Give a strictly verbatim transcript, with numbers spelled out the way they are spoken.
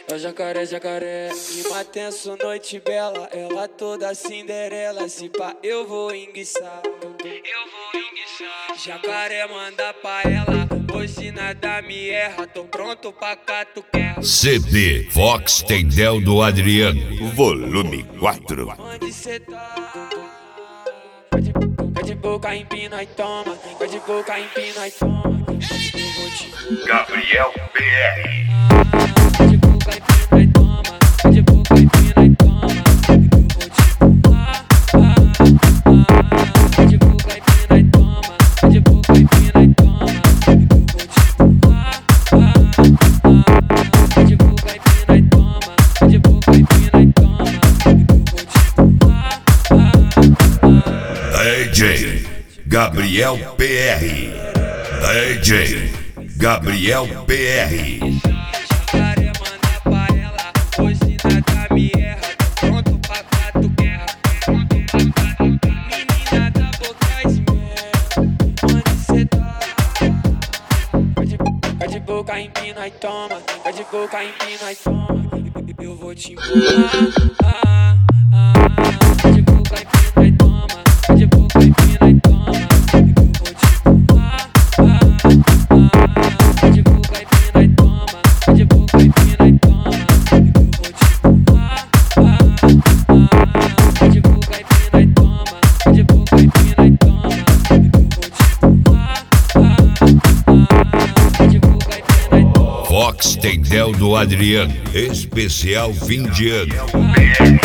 É o jacaré, jacaré. Clima tenso, noite bela. Ela toda Cinderela. Se pá, eu vou enguiçar. Eu vou enguiçar. Jacaré manda pra ela. Hoje nada me erra. Tô pronto pra catuquer. C D Vox Tendel do Adriano. Volume quatro. Onde cê tá? Vai de, vai de boca, empina e toma. Vai de boca, empina e toma. Eu vou te... Gabriel P R. Vai de boca, empina e toma. Vai de boca, empina e toma. Eu vou te... Vai de boca, empina e toma. Vai de boca, empina e toma. Eu vou te... Vai de boca, empina e toma. Vai de boca, empina e toma. D J Gabriel P R. D J Gabriel P R. Jacaré manda pra ela, hoje nada me erra. Tô pronto pra catuquer. Menina da boca de mel, onde cê tá? Vai de, vai de boca, empina e toma. Vai de boca, empina e toma. Eu vou te empurrar. Ah, ah, vai de boca, empina e toma. Vai de boca, empina e toma. Eu vou te empurrar. Ah, ah, vai de boca, empina e toma. Vai de boca, empina e toma. Eu vou te empurrar. Ah, ah, vai de boca, empina e toma. Vai de boca, empina e toma. Eu vou te empurrar. Ah, ah, vai de boca, empina e toma. Vox Tendel do Adriano. Especial fim de ano.